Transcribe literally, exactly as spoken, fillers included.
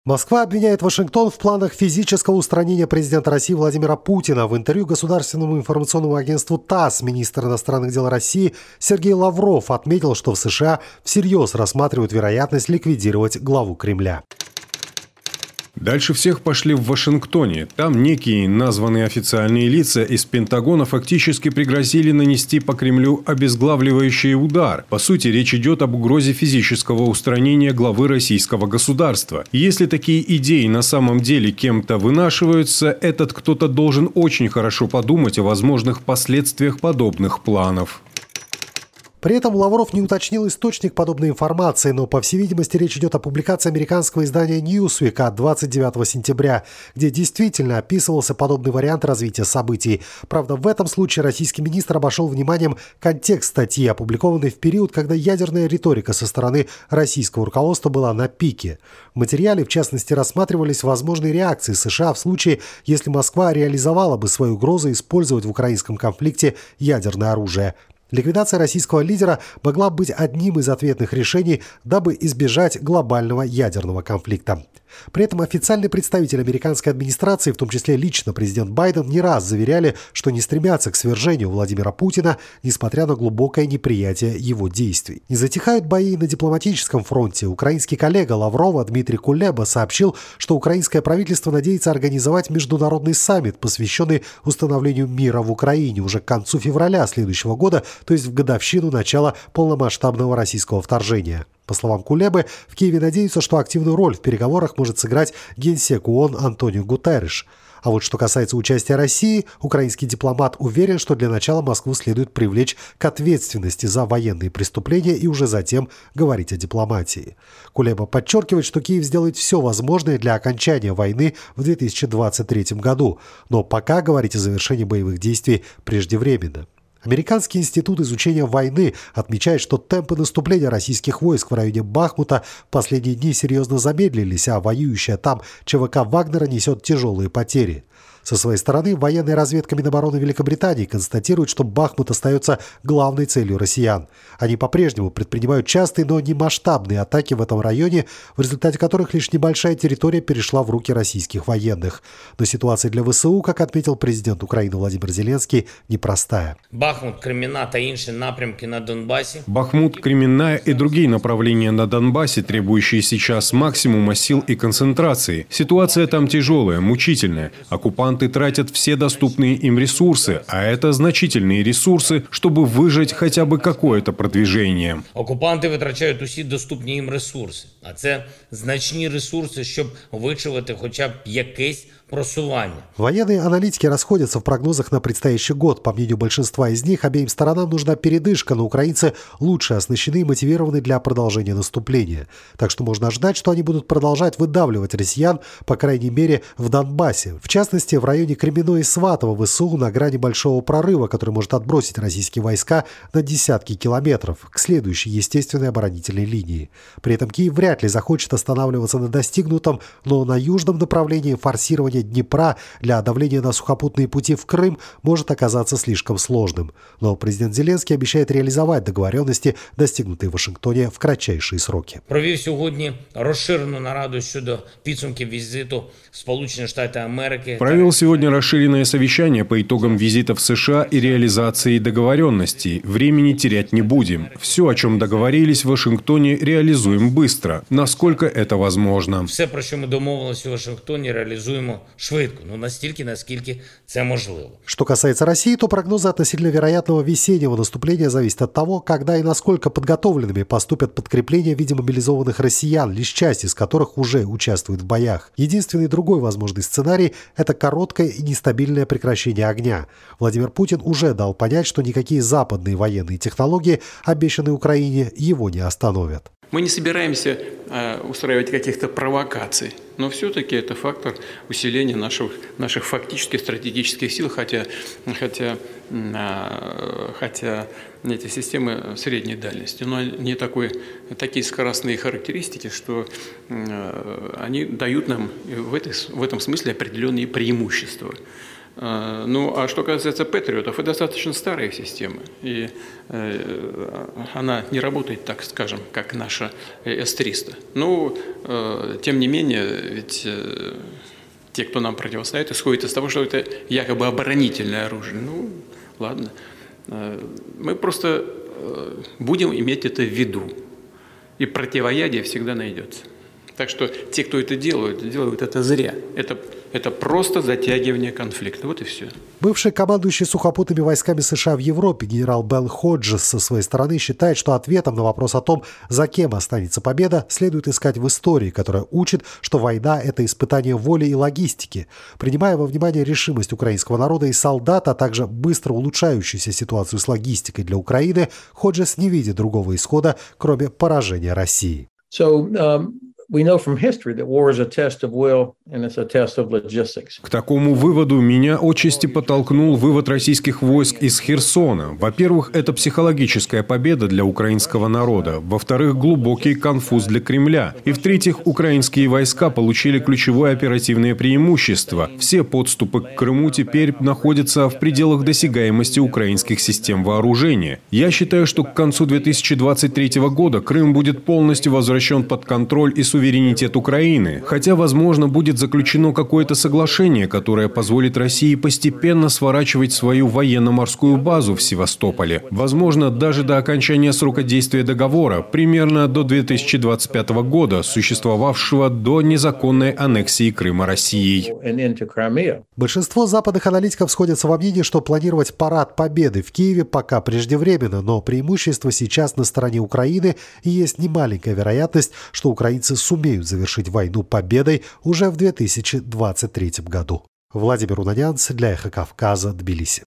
Москва обвиняет Вашингтон в планах физического устранения президента России Владимира Путина. В интервью государственному информационному агентству ТАСС министр иностранных дел России Сергей Лавров отметил, что в США всерьез рассматривают вероятность ликвидировать главу Кремля. Дальше всех пошли в Вашингтоне. Там некие названные официальные лица из Пентагона фактически пригрозили нанести по Кремлю обезглавливающий удар. По сути, речь идет об угрозе физического устранения главы российского государства. И если такие идеи на самом деле кем-то вынашиваются, этот кто-то должен очень хорошо подумать о возможных последствиях подобных планов. При этом Лавров не уточнил источник подобной информации, но, по всей видимости, речь идет о публикации американского издания Newsweek от двадцать девятого сентября, где действительно описывался подобный вариант развития событий. Правда, в этом случае российский министр обошел вниманием контекст статьи, опубликованной в период, когда ядерная риторика со стороны российского руководства была на пике. В материале, в частности, рассматривались возможные реакции США в случае, если Москва реализовала бы свою угрозу использовать в украинском конфликте ядерное оружие. Ликвидация российского лидера могла быть одним из ответных решений, дабы избежать глобального ядерного конфликта. При этом официальный представитель американской администрации, в том числе лично президент Байден, не раз заверяли, что не стремятся к свержению Владимира Путина, несмотря на глубокое неприятие его действий. Не затихают бои на дипломатическом фронте. Украинский коллега Лаврова Дмитрий Кулеба сообщил, что украинское правительство надеется организовать международный саммит, посвященный установлению мира в Украине уже к концу февраля следующего года, то есть в годовщину начала полномасштабного российского вторжения. По словам Кулебы, в Киеве надеются, что активную роль в переговорах может сыграть генсек ООН Антонио Гутерриш. А вот что касается участия России, украинский дипломат уверен, что для начала Москву следует привлечь к ответственности за военные преступления и уже затем говорить о дипломатии. Кулеба подчеркивает, что Киев сделает все возможное для окончания войны в две тысячи двадцать третьем году, но пока говорить о завершении боевых действий преждевременно. Американский институт изучения войны отмечает, что темпы наступления российских войск в районе Бахмута в последние дни серьезно замедлились, а воюющая там ЧВК Вагнера несет тяжелые потери. Со своей стороны, военная разведка Минобороны Великобритании констатирует, что Бахмут остается главной целью россиян. Они по-прежнему предпринимают частые, но не масштабные атаки в этом районе, в результате которых лишь небольшая территория перешла в руки российских военных. Но ситуация для ВСУ, как отметил президент Украины Владимир Зеленский, непростая. Бахмут, Кремена та інші напрямки на Донбассе. Бахмут, Кременная и другие направления на Донбассе, требующие сейчас максимума сил и концентрации. Ситуация там тяжелая, мучительная. Оккупанты тратят все доступные им ресурсы, а это значительные ресурсы, чтобы выжать хотя бы какое-то продвижение. Окупанти витрачають усі доступні їм ресурси, а це значні ресурси, щоб вичавити хоча б якесь просування. Военные аналитики расходятся в прогнозах на предстоящий год. По мнению большинства из них, обеим сторонам нужна передышка, но украинцы лучше оснащены и мотивированы для продолжения наступления. Так что можно ждать, что они будут продолжать выдавливать россиян, по крайней мере, в Донбассе. В частности, в районе Кременной и Сватово ВСУ на грани большого прорыва, который может отбросить российские войска на десятки километров к следующей естественной оборонительной линии. При этом Киев вряд ли захочет останавливаться на достигнутом, но на южном направлении форсирование Днепра для давления на сухопутные пути в Крым может оказаться слишком сложным. Но президент Зеленский обещает реализовать договоренности, достигнутые в Вашингтоне в кратчайшие сроки. Провів сьогодні розширену нараду щодо підсумків візиту в Сполучені Штати Америки. Провел сегодня расширенное совещание по итогам визита в США и реализации договоренностей. Времени терять не будем. Все, о чем договорились в Вашингтоне, реализуем быстро, насколько это возможно. Все, про що ми домовилися у Вашингтоні, реалізуємо швидко, ну настільки, наскільки це можливо. Что касается России, то прогнозы относительно вероятного весеннего наступления зависят от того, когда и насколько подготовленными поступят подкрепления в виде мобилизованных россиян, лишь часть из которых уже участвует в боях. Единственный другой возможный сценарий – это короткое и нестабильное прекращение огня. Владимир Путин уже дал понять, что никакие западные военные технологии, обещанные Украине, его не остановят. Мы не собираемся э, устраивать каких-то провокаций, но все-таки это фактор усиления наших, наших фактических стратегических сил, хотя, хотя, э, хотя эти системы средней дальности, но они такой, такие скоростные характеристики, что э, они дают нам в, этой, в этом смысле определенные преимущества. Ну, а что касается патриотов, это достаточно старая система, и она не работает, так скажем, как наша эс триста. Но, тем не менее, ведь те, кто нам противостоит, исходят из того, что это якобы оборонительное оружие. Ну, ладно. Мы просто будем иметь это в виду, и противоядие всегда найдется. Так что те, кто это делают, делают это зря. Это, это просто затягивание конфликта. Вот и все. Бывший командующий сухопутными войсками США в Европе генерал Белл Ходжес со своей стороны считает, что ответом на вопрос о том, за кем останется победа, следует искать в истории, которая учит, что война – это испытание воли и логистики. Принимая во внимание решимость украинского народа и солдат, а также быстро улучшающуюся ситуацию с логистикой для Украины, Ходжес не видит другого исхода, кроме поражения России. So, um... We know from history that war is a test of will and it's a test of logistics. К такому выводу меня отчасти подтолкнул вывод российских войск из Херсона. Во-первых, это психологическая победа для украинского народа. Во-вторых, глубокий конфуз для Кремля. И в-третьих, украинские войска получили ключевое оперативное преимущество. Все подступы к Крыму теперь находятся в пределах досягаемости украинских систем вооружения. Я считаю, что к концу две тысячи двадцать третьего года Крым будет полностью возвращен под контроль и суверенитет суверенитет Украины, хотя, возможно, будет заключено какое-то соглашение, которое позволит России постепенно сворачивать свою военно-морскую базу в Севастополе. Возможно, даже до окончания срока действия договора, примерно до две тысячи двадцать пятого года, существовавшего до незаконной аннексии Крыма Россией. Большинство западных аналитиков сходятся во мнении, что планировать парад победы в Киеве пока преждевременно, но преимущество сейчас на стороне Украины, и есть немаленькая вероятность, что украинцы сумеют завершить войну победой уже в две тысячи двадцать третьем году. Владимир Унанянц для Эхо Кавказа, Тбилиси.